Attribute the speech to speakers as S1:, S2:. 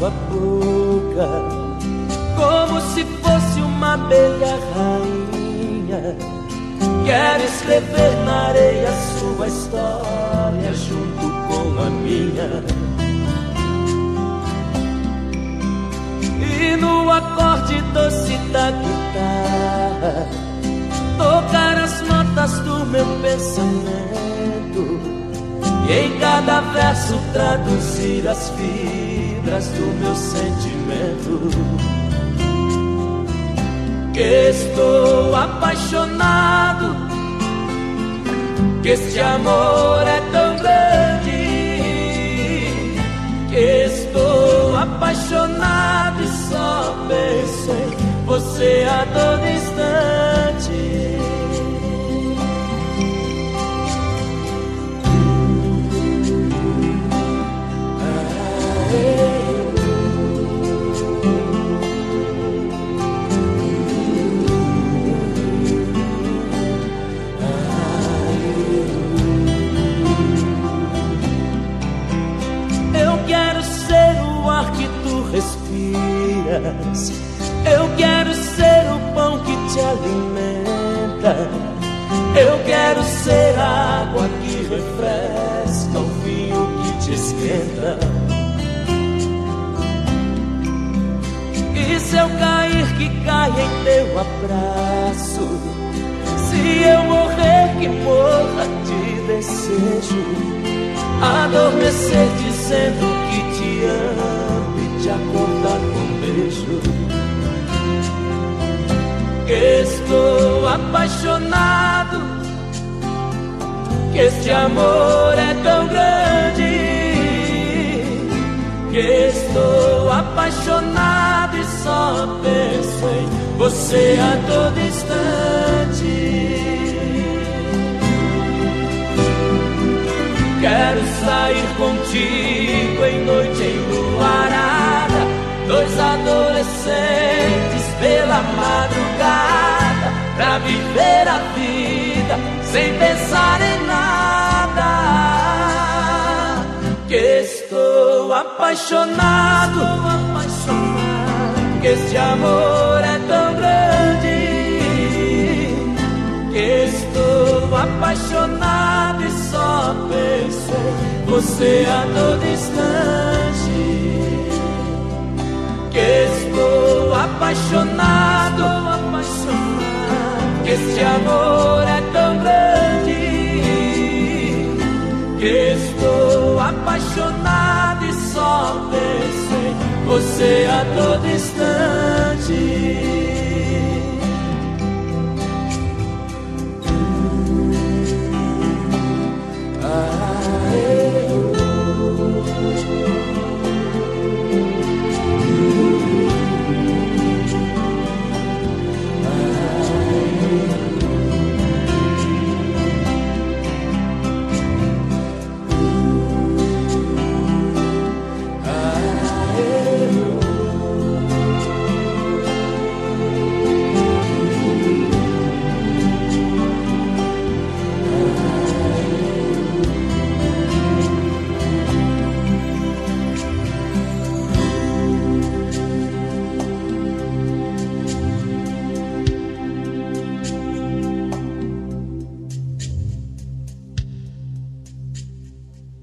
S1: sua boca, como se fosse uma abelha rainha. Quero escrever na areia sua história junto com a minha. E no acorde doce da guitarra tocar as notas do meu pensamento, e em cada verso traduzir as fibras do meu sentimento. Que estou apaixonado, que este amor é tão grande. Que estou apaixonado e só penso em você a todo instante. Eu quero ser o pão que te alimenta. Eu quero ser a água que refresca, o vinho que te esquenta. E se eu cair, que caia em teu abraço. Se eu morrer, que morra de desejo. Adormecer dizendo que te amo e te acordar com beijo. Que estou apaixonado, que este amor é tão grande. Que estou apaixonado e só penso em você a todo instante. Quero sair contigo em noite enluarada, dois adolescentes pela madrugada, pra viver a vida sem pensar em nada. Que estou apaixonado, que este amor é tão grande. Que estou apaixonado e só penso em você a todo instante. Que estou apaixonado, que este amor é tão grande. Que estou apaixonado e só penso em você a todo instante.